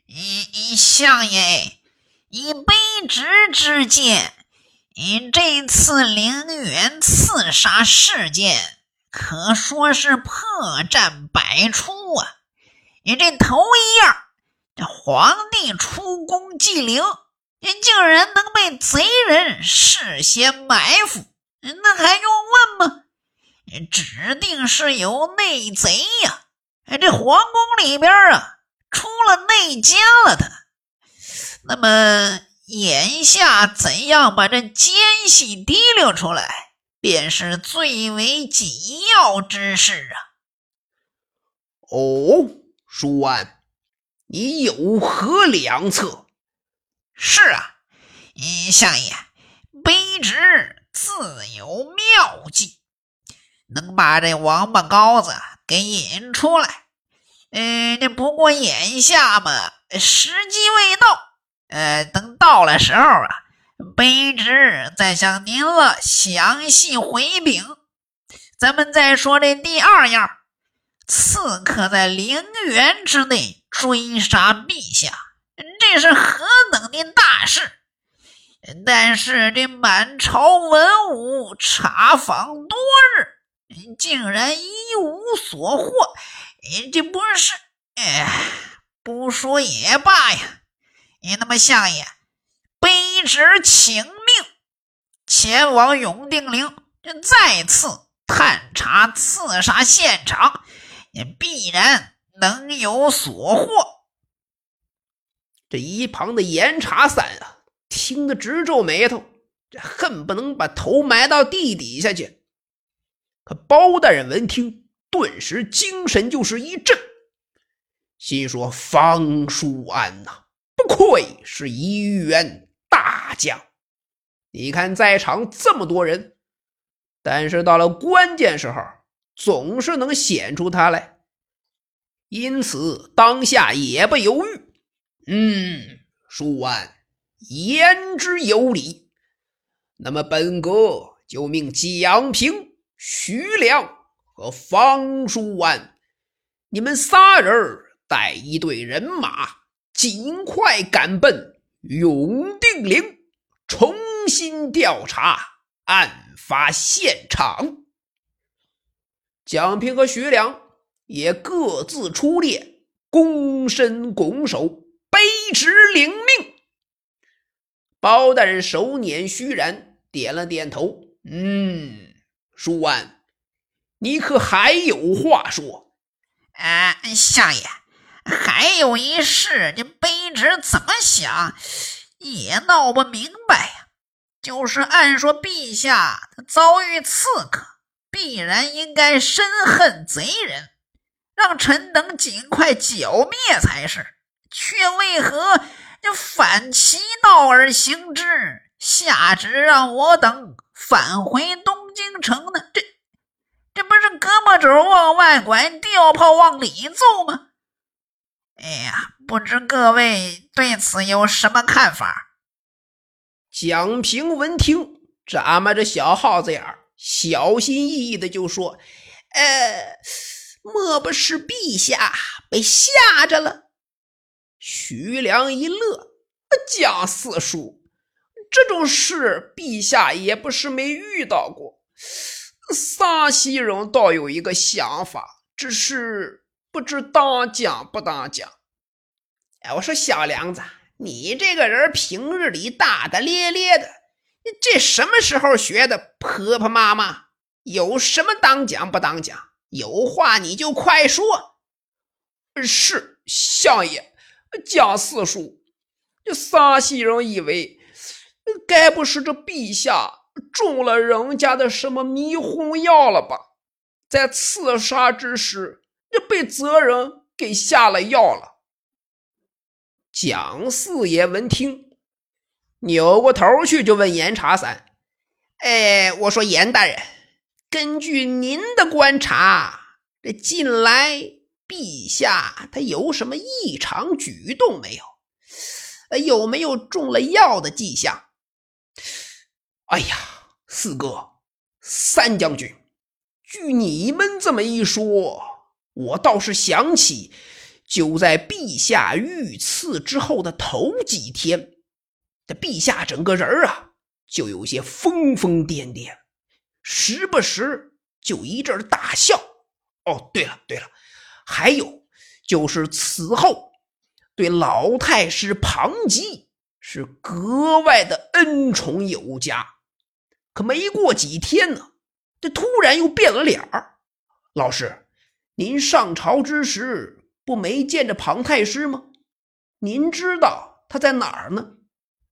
相爷，以卑职之见，这次陵园刺杀事件可说是破绽百出啊！这头一样，这皇帝出宫祭陵，竟然能被贼人事先埋伏，那还用问吗？指定是有内贼呀！这皇宫里边出了内奸了他。那么眼下怎样把这奸细提溜出来，便是最为紧要之事啊。 哦，书安，你有何良策？ 是啊，相爷，卑职自有妙计，能把这王八羔子给引出来。不过眼下嘛，时机未到。等到了时候卑职再向您详细回禀。咱们再说这第二样，刺客在陵园之内追杀陛下，这是何等的大事！但是这满朝文武查访多日，竟然一无所获，这不是不说也罢呀。那么相爷，卑职请命前往永定陵，再次探查刺杀现场，必然能有所获。 这一旁的严查三听得直皱眉头，这恨不能把头埋到地底下去。可包大人闻听，顿时精神就是一振，心说方叔安不愧是一员大将。你看在场这么多人，但是到了关键时候总是能显出他来，因此当下也不犹豫。叔安言之有理，那么本阁就命蒋平、徐良和方叔安，你们仨人带一队人马尽快赶奔永定陵，重新调查案发现场。蒋平和徐良也各自出列，躬身拱手，卑职领命。包大人手捻虚髯，点了点头。叔安，你可还有话说？ 相爷，还有一事，这卑职怎么想也闹不明白呀。就是按说陛下他遭遇刺客，必然应该深恨贼人，让臣等尽快剿灭才是，却为何就反其道而行之，下旨让我等返回东京城呢？这不是胳膊肘往外拐，吊炮往里揍吗？不知各位对此有什么看法？ 蒋平闻听，眨巴着小耗子眼儿，小心翼翼的就说：莫不是陛下被吓着了？徐良一乐：蒋四叔，这种事陛下也不是没遇到过。撒西人倒有一个想法，只是不知当讲不当讲。我说小梁子，你这个人平日里大大咧咧的，这什么时候学的婆婆妈妈？有什么当讲不当讲？有话你就快说。是相爷，蒋四叔，这撒西人以为该不是这陛下中了人家的什么迷魂药了吧？在刺杀之时，这被贼人给下了药了。蒋四爷闻听，扭过头去就问严查三：我说严大人，根据您的观察，这近来陛下他有什么异常举动没有？有没有中了药的迹象？四哥、三将军，据你们这么一说，我倒是想起就在陛下遇刺之后的头几天，这陛下整个人就有些疯疯癫癫，时不时就一阵大笑。哦，对了，还有就是此后对老太师庞吉是格外的恩宠有加。可没过几天呢，这突然又变了脸儿。老师，您上朝之时不没见着庞太师吗？您知道他在哪儿呢？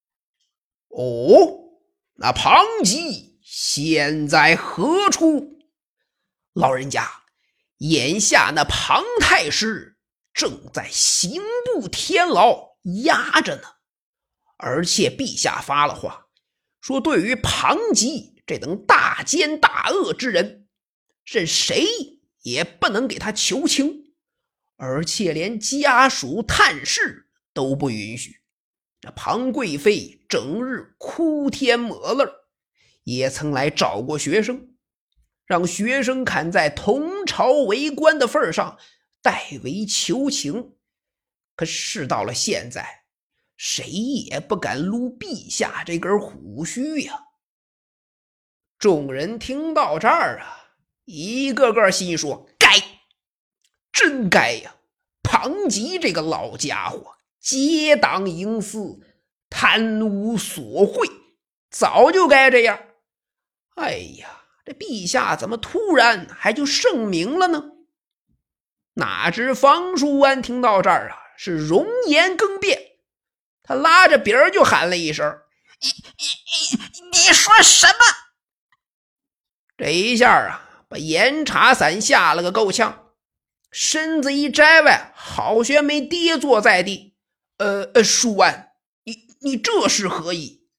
哦，那庞吉现在何处？老人家，眼下那庞太师正在刑部天牢压着呢，而且陛下发了话，说对于庞吉这等大奸大恶之人，任谁也不能给他求情，而且连家属探视都不允许。这庞贵妃整日哭天抹泪，也曾来找过学生，让学生看在同朝为官的份上代为求情。可事到了现在，谁也不敢撸陛下这根胡须呀。众人听到这儿一个个心说：该，真该呀！庞吉这个老家伙结党营私，贪污索贿，早就该这样。哎呀，这陛下怎么突然还就圣明了呢？哪知方叔安听到这儿是容颜更变，他拉着鼻儿就喊了一声： 你说什么？ 这一下把严茶伞吓了个够呛，身子一摘歪，好学没跌坐在地。叔安，你这是何意？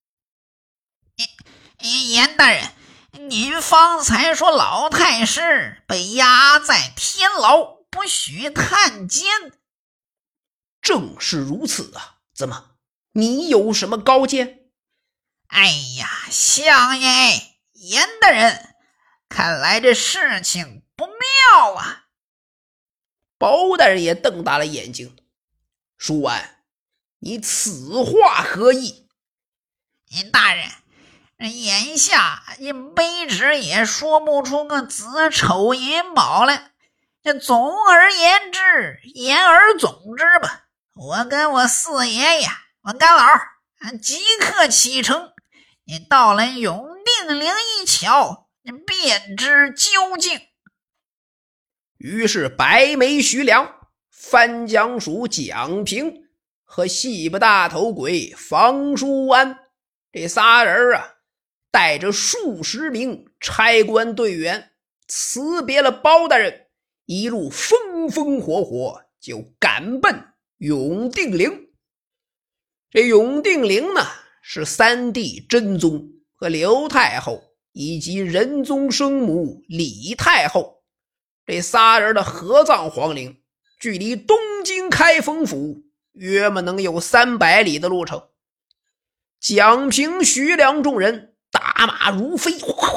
严大人，您方才说老太师被压在天牢，不许探监。 正是如此啊，怎么你有什么高见？ 哎呀，相爷，严大人，看来这事情不妙啊。 包大人也瞪大了眼睛：叔安，你此话何意？ 大人，眼下卑职也说不出个子丑寅卯来，这总而言之，言而总之吧，我跟我四爷爷，我干老即刻启程，你到了永定陵一瞧，便知究竟。 于是白眉徐良、番江署蒋平和戏不大头鬼方叔安这仨人带着数十名差官队员辞别了包大人，一路风风火火就赶奔永定陵。这永定陵呢，是三弟真宗和刘太后以及仁宗生母李太后这仨人的合葬皇陵，距离东京开封府约莫能有300里的路程。蒋平、徐良众人打马如飞，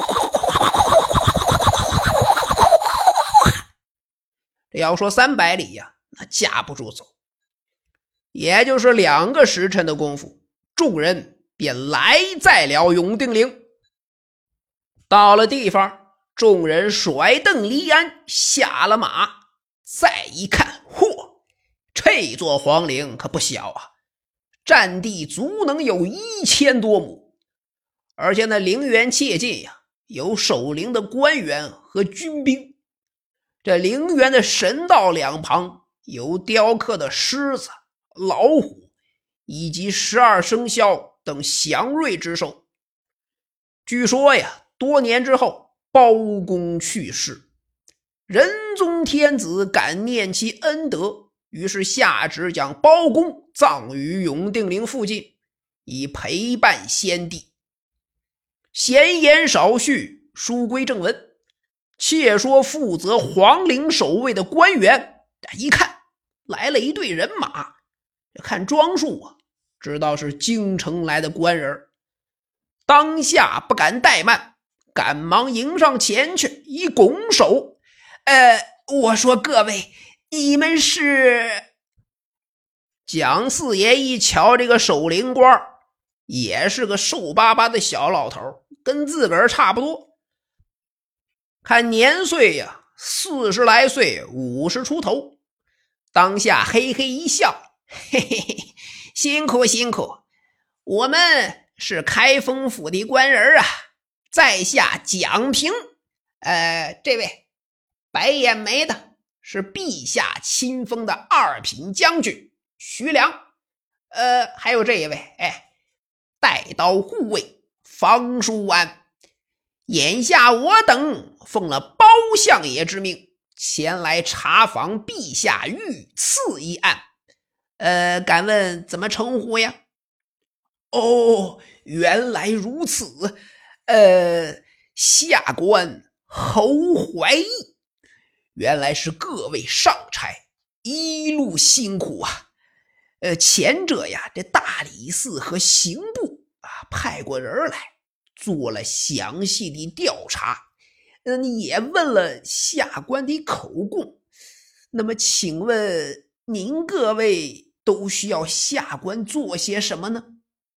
这要说300里那架不住走，也就是2个时辰的功夫，众人便来在了永定陵。到了地方，众人甩蹬离鞍，下了马，再一看，嚯，这座皇陵可不小占地足能有1000多亩，而且那陵园切近有守陵的官员和军兵。这陵园的神道两旁有雕刻的狮子、老虎以及12生肖等祥瑞之兽。据说多年之后包公去世，仁宗天子感念其恩德，于是下旨将包公葬于永定陵附近，以陪伴先帝。闲言少叙，书归正文。且说负责皇陵守卫的官员一看来了一队人马，看装束知道是京城来的官人，当下不敢怠慢，赶忙迎上前去，一拱手：我说各位，你们是？ 蒋四爷一瞧这个守灵官，也是个瘦巴巴的小老头，跟自个儿差不多。看年岁呀，40来岁，50出头。当下嘿嘿一笑，嘿嘿嘿，辛苦辛苦，我们是开封府的官人啊，在下蒋平。这位白眼眉的是陛下亲封的2品将军徐良。还有这一位，带刀护卫方叔安。眼下我等奉了包相爷之命，前来查访陛下遇刺一案。敢问怎么称呼呀？哦，原来如此。下官侯怀义。原来是各位上差，一路辛苦啊。前者呀，这大理寺和刑部派过人来做了详细的调查，也问了下官的口供。那么请问您各位都需要下官做些什么呢？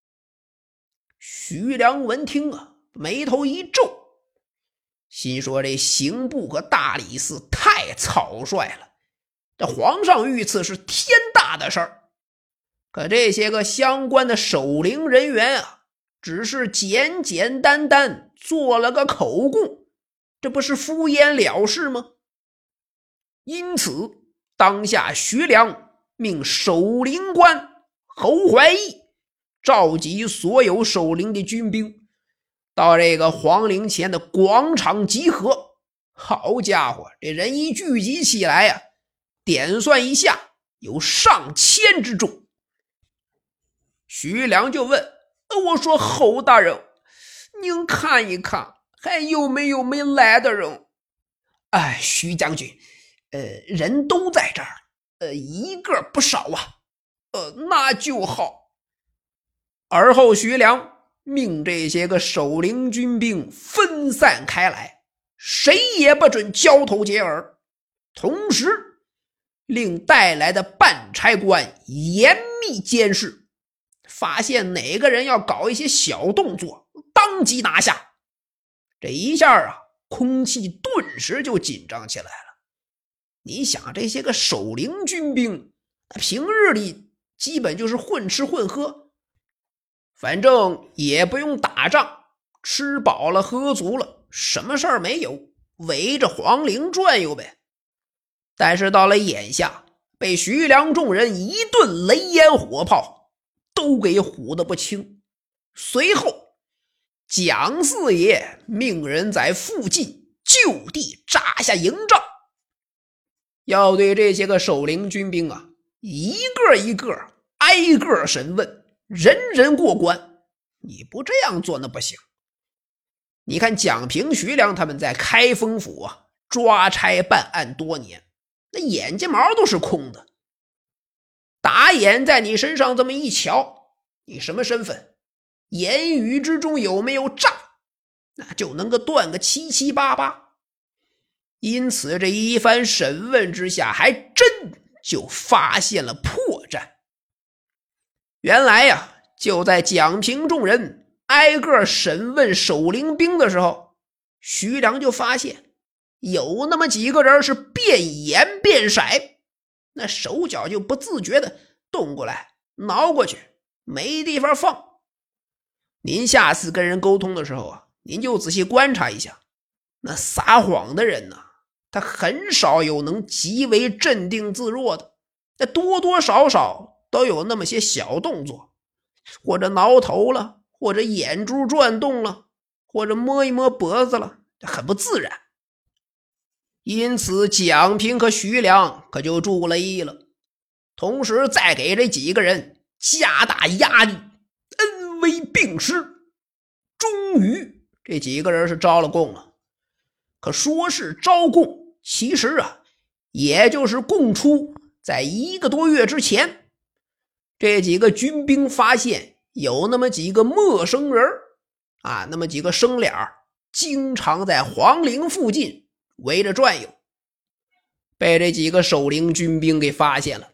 徐良闻听眉头一皱，心说这刑部和大理寺太草率了，这皇上遇刺是天大的事儿，可这些个相关的守灵人员只是简简单单做了个口供，这不是敷衍了事吗？因此当下徐良命守灵官侯怀义召集所有守灵的军兵到这个皇陵前的广场集合。好家伙，这人一聚集起来点算一下有上千之众。徐良就问，我说侯大人，您看一看还有没有没来的人？徐将军，人都在这儿，一个不少啊。那就好。而后徐良命这些个守灵军兵分散开来，谁也不准交头接耳，同时令带来的办差官严密监视，发现哪个人要搞一些小动作，当即拿下。这一下空气顿时就紧张起来了。你想这些个守灵军兵平日里基本就是混吃混喝，反正也不用打仗，吃饱了喝足了，什么事儿没有，围着皇陵转悠呗。但是到了眼下，被徐良众人一顿雷烟火炮都给唬得不轻。随后蒋四爷命人在附近就地扎下营帐，要对这些个守灵军兵一个一个挨个审问，人人过关。你不这样做那不行。你看蒋平、徐良他们在开封府抓差办案多年，那眼睫毛都是空的。打眼在你身上这么一瞧，你什么身份，言语之中有没有诈，那就能够断个七七八八。因此这一番审问之下，还真就发现了破绽。原来就在蒋平众人挨个审问守灵兵的时候，徐良就发现有那么几个人是变眼变色，那手脚就不自觉的动过来挠过去，没地方放。您下次跟人沟通的时候您就仔细观察一下，那撒谎的人他很少有能极为镇定自若的，那多多少少都有那么些小动作，或者挠头了，或者眼珠转动了，或者摸一摸脖子了，很不自然。因此蒋平和徐良可就注了意了，同时再给这几个人加大压力，恩威并施。终于这几个人是招了供了。可说是招供，其实也就是供出在1个多月之前，这几个军兵发现有那么几个陌生人那么几个生脸经常在皇陵附近围着转悠，被这几个守灵军兵给发现了。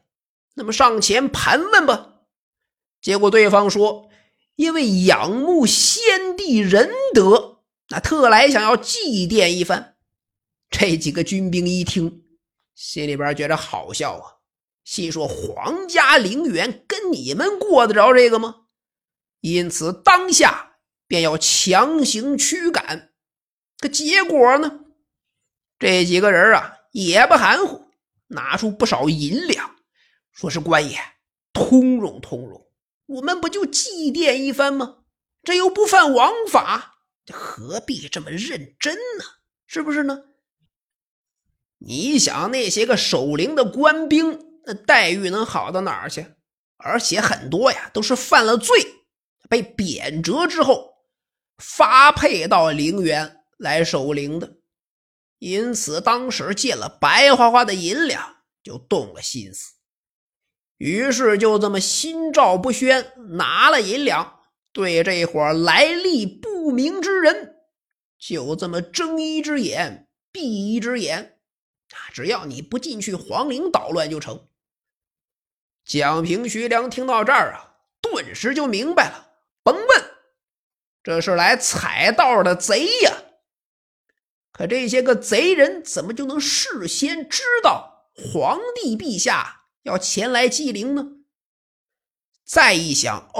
那么上前盘问吧。结果对方说，因为仰慕先帝仁德，那特来想要祭奠一番。这几个军兵一听，心里边觉得好笑啊，心说皇家陵园跟你们过得着这个吗？因此当下便要强行驱赶。可结果呢，这几个人啊也不含糊，拿出不少银两，说是官爷通融通融，我们不就祭奠一番吗？这又不犯王法，何必这么认真呢？是不是呢？你想那些个守陵的官兵，那待遇能好到哪儿去？而且很多呀都是犯了罪，被贬谪之后发配到陵园来守陵的。因此当时见了白花花的银两，就动了心思，于是就这么心照不宣，拿了银两，对这伙来历不明之人就这么睁一只眼闭一只眼，只要你不进去皇陵捣乱就成。蒋平、徐良听到这儿啊，顿时就明白了，甭问，这是来踩道的贼呀。可这些个贼人怎么就能事先知道皇帝陛下要前来祭陵呢？再一想，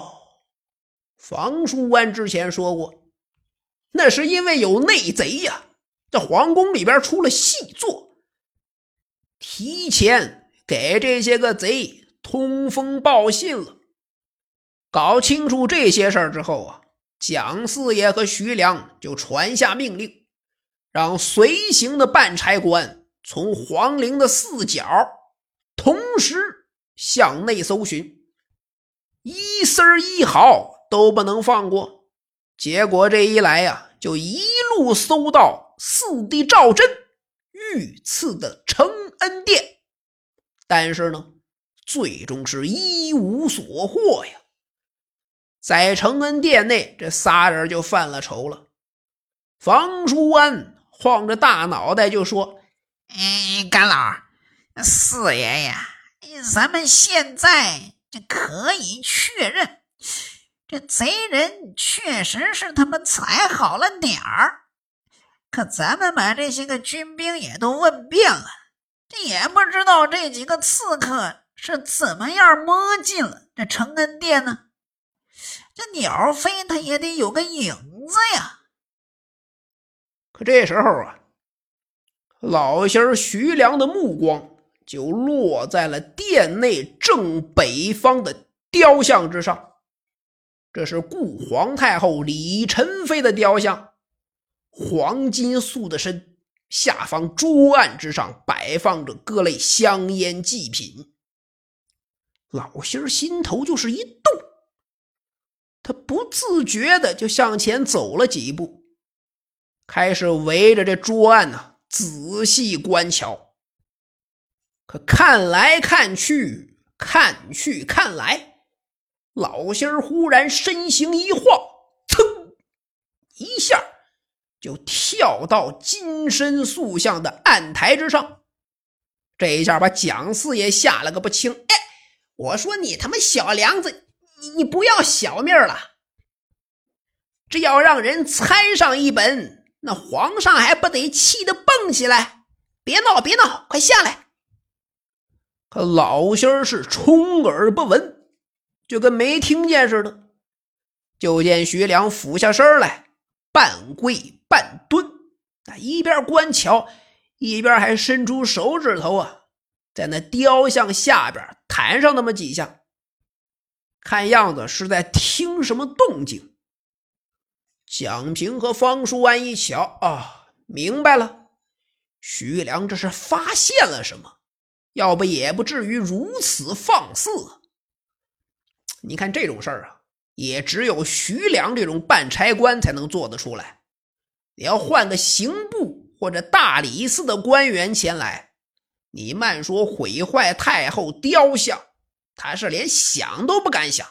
房叔安之前说过，那是因为有内贼呀，这皇宫里边出了细作，提前给这些个贼通风报信了。搞清楚这些事儿之后啊，蒋四爷和徐良就传下命令，让随行的办差官从皇陵的四角同时向内搜寻，一丝一毫都不能放过。结果这一来啊，就一路搜到四弟赵祯御赐的承恩殿，但是呢，最终是一无所获呀。在承恩殿内，这仨人就犯了愁了。房叔安晃着大脑袋就说， 干老，四爷呀，咱们现在这可以确认，这贼人确实是他们踩好了点儿，可咱们把这些个军兵也都问遍了，这也不知道这几个刺客是怎么样摸进了这承恩殿呢？这鸟飞他也得有个影子呀。 可这时候啊，老仙儿徐良的目光就落在了殿内正北方的雕像之上。这是顾皇太后李宸妃的雕像，黄金素的身，下方桌案之上摆放着各类香烟祭品。老仙儿心头就是一动，他不自觉的就向前走了几步，开始围着这桌案仔细观瞧。可看来看去，看去看来，老仙儿忽然身形一晃，噌一下就跳到金身塑像的案台之上。这一下把蒋四爷吓了个不轻。我说你他妈小梁子，你不要小命了，这要让人猜上一本，那皇上还不得气得蹦起来？别闹别闹，快下来。可老仙儿是充耳不闻，就跟没听见似的。就见徐良俯下身来，半跪半蹲，一边观瞧一边还伸出手指头在那雕像下边弹上那么几下，看样子是在听什么动静。蒋平和方叔安一瞧明白了，徐良这是发现了什么，要不也不至于如此放肆。你看这种事儿也只有徐良这种办差官才能做得出来。你要换个刑部或者大理寺的官员前来，你慢说毁坏太后雕像，他是连想都不敢想。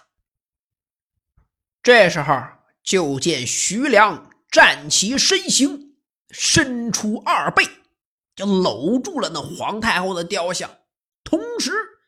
这时候就见徐良站起身形，伸出二背，就搂住了那皇太后的雕像，同时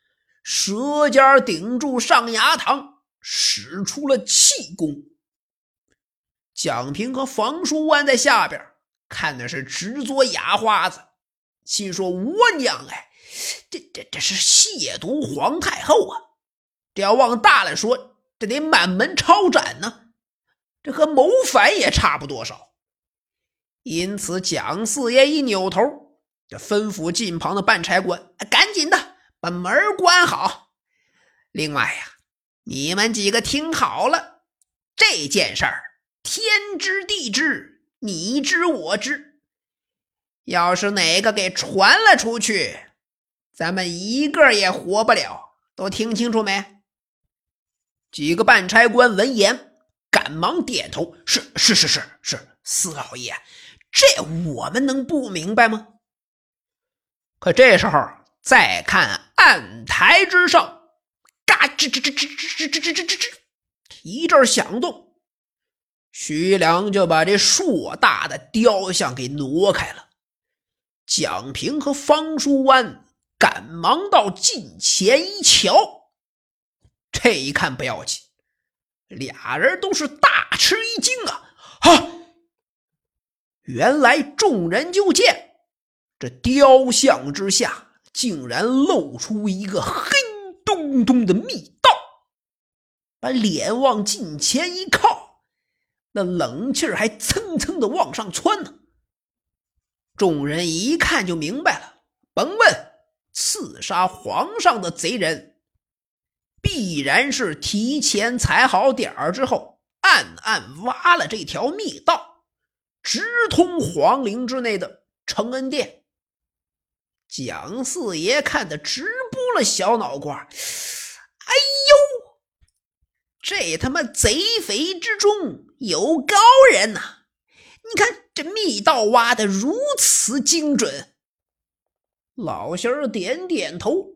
舌尖顶住上牙膛，使出了气功。蒋平和房叔安在下边看的是直作哑花子，心说我娘哎，这是亵渎皇太后啊！这要往大了说，这得满门抄斩呢，这和谋反也差不多少。因此蒋四爷一扭头，这吩咐近旁的办差官赶紧的把门关好。另外呀，你们几个听好了，这件事儿天知地知，你知我知，要是哪个给传了出去，咱们一个也活不了，都听清楚没？几个办差官闻言赶忙点头，是，四老爷，这我们能不明白吗？可这时候再看案台之上，嘎吱吱吱吱吱吱吱吱吱，一阵响动，徐良就把这硕大的雕像给挪开了。蒋平和方叔安赶忙到近前一瞧，这一看不要紧，俩人都是大吃一惊啊！原来众人就见这雕像之下竟然露出一个黑洞洞的密道，把脸往近前一靠，那冷气还蹭蹭的往上窜呢。众人一看就明白了，甭问，刺杀皇上的贼人必然是提前踩好点儿之后，暗暗挖了这条密道，直通皇陵之内的承恩殿。蒋四爷看得直拨了小脑瓜，哎呦，这他妈贼匪之中有高人呐！你看这密道挖得如此精准。老仙儿点点头，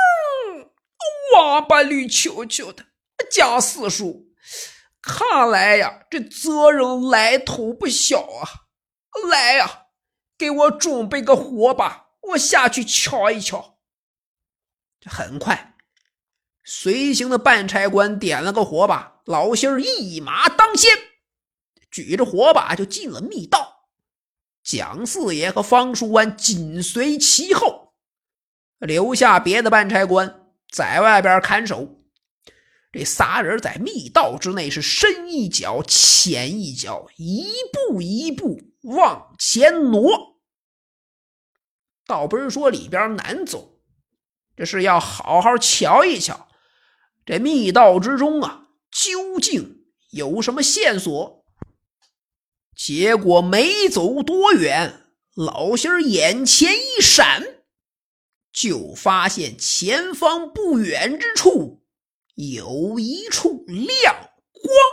哇吧绿球球的，贾四叔，看来呀，这责任来头不小啊！来呀，给我准备个火把，我下去瞧一瞧。很快，随行的办差官点了个火把，老仙儿一马当先，举着火把就进了密道。蒋四爷和方叔安紧随其后，留下别的办差官在外边看守。这仨人在密道之内是深一脚浅一脚，一步一步往前挪。倒不是说里边难走，这是要好好瞧一瞧这密道之中啊，究竟有什么线索。结果没走多远，老仙儿眼前一闪，就发现前方不远之处有一处亮光。